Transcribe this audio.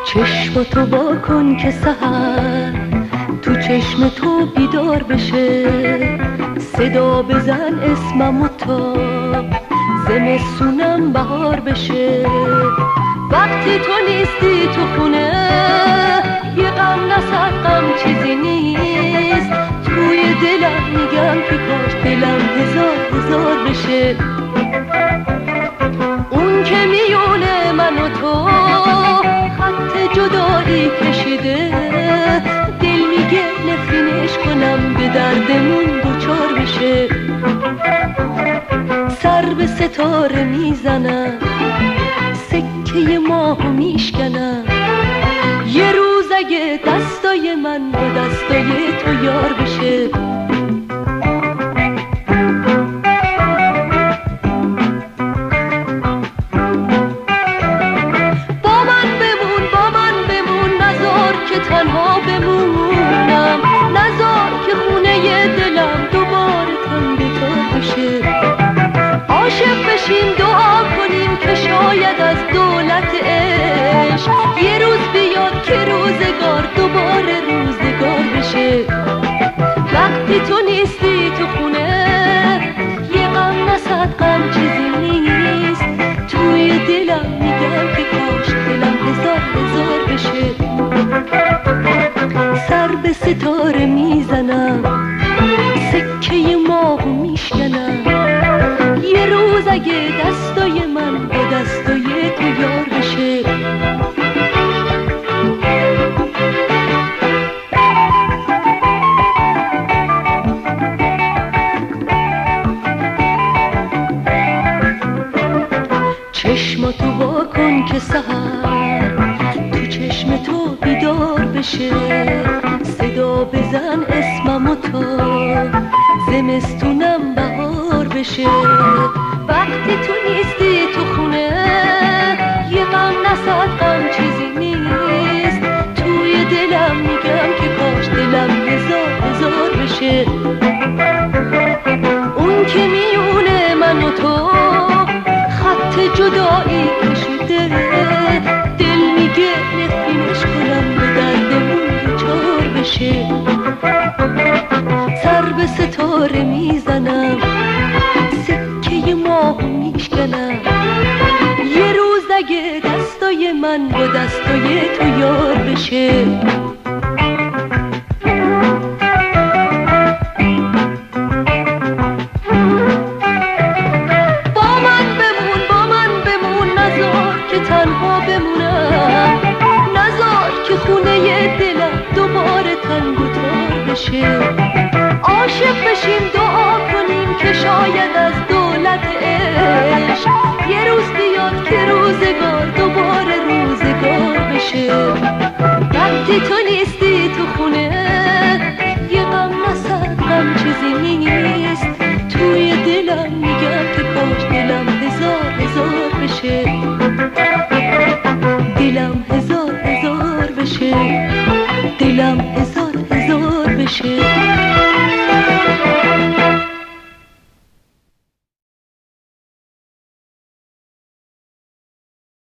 چشماتو با کن که سحر تو چشم تو بیدار بشه، صدا بزن اسممو تا زمستونم بهار بشه. وقتی تو نیستی تو خونه یه غم نصد غم چیزی نیست، توی دلم میگم که کاش دلم هزار بشه. اون که میونه من و تو خط جدایی کشیده، دل میگه نفرینش کنم به دردمون دوچار بشه. سر به ستاره میزنم، سکه ماهو میشکنم، یه روز اگه دستای من با دستای تو یار بشه. تنها بمونم، نذار که خونه دلم دوباره تنگ تو بشه. عاشق بشیم دعا کنیم که شاید از دولت عشق یه روز بیاد که روزگار دوباره روزگار بشه. وقتی تو نیستی تو خونه یه غم نصد غم چیزی نیست، توی دلم میگم که کاش دلم هزار بشه. سر به ستاره میزنم، سکه ماهو میشکنم، یه روز اگه دستای من با دستای تو یار بشه. چشماتو وا کن که سحر تو چشم تو بیدار بشه، صدا بزن اسممو تا زمستونم بهار بشه. وقتی تو نیستی تو خونه یه غم نصد غم چیزی نیست، توی دلم میگم که کاش دلم هزار بشه. اون که میونه من و تو خط جدایی کشیده، دل میگه نفرینش کنم به دردمون دوچار بشه. سر به ستاره میزنم، سکه ماهو میشکنم، یه روز اگه دستای من با دستای تو یار بشه. تنها بمونم، نذار که خونه دلم دوباره تنگ و تار بشه. عاشق بشیم دعا کنیم که شاید از دولت عشق یه روز بیاد که روزگار دوباره روزگار بشه. وقتی تو نیستی تو خونه یه غم نصد غم چیزی نیست،